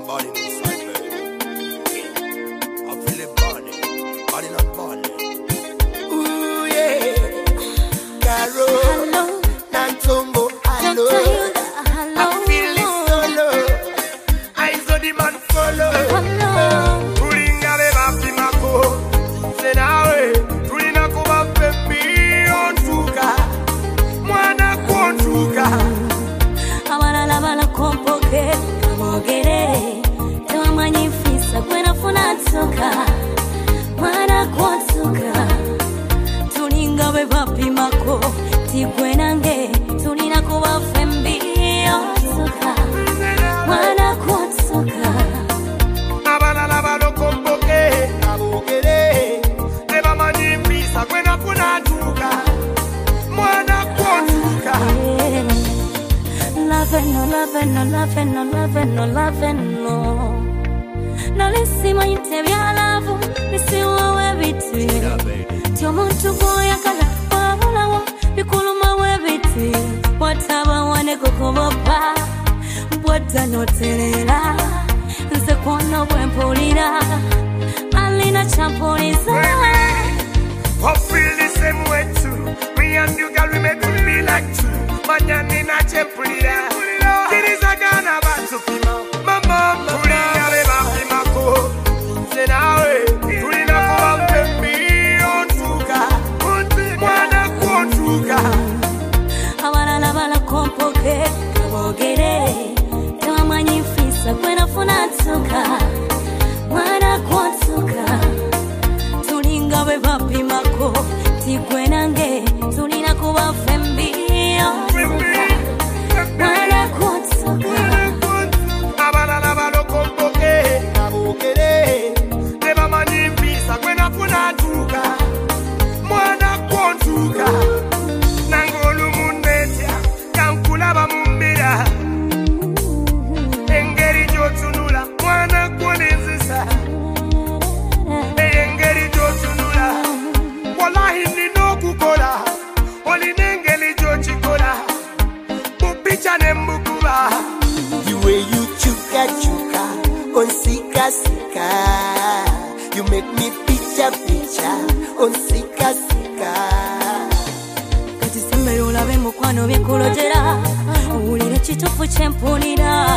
burning inside, baby. I feel it burning, burning not burning. Ooh, yeah. Caro, Nantongo, hello. I feel it solo. I saw the man follow. Pulling a baby, my co. Say now, pulling a co, baby, on sugar. Mwana con sugar. Abala kompoke, kamogere. Tewa manyifisa, kwena funatsuka. Mwana con sugar. Tulinga we papi mako. Tikwenange, tulina kuwa fembi, on sugar. Mwana con sugar. Abala kompoke, kamogere. Tewa manyifisa, kwena funatsuka. Mwana con sugar. Loving, no. No, listen, my interview, love. Listen, what we do. Tell me to go, I can't. Bikuluma webiti. Whatever one go come up. What I know, Terela. The corner when Polina. Alina Champoliza. I feel the same way too. Me and you, girl, we make me like two. Manyani na chempulira. Kiri sagana bantu pima. Mama, pulia beba pima ko. Senawe, tulina kuwa mpembi ontuka. Mwana kuontuka. Abala kompoke, kamogere. Tewa manyifisa, kwena funatsuka. Mwana kuontuka. Tulinga we papi mako. Tikwenange, tulina kuwa fembi. Mwana kuontuka. Abala kompoke, kamogere. Tewa manyifisa, kwena funatsuka. Mwana kuontuka. Nangolu mundetia, kankulaba mumbira. Engeri jotunula, mwana kuonezisa. Engeri jotunula, wallahi nino kukola. Oli nengeli jochikola, mupicha nembukuba. The way you chuka, on sika. You make me picture, on sika. Kati sembe ulabe mukwano byekulotera. Owulire kituufu kyempulira.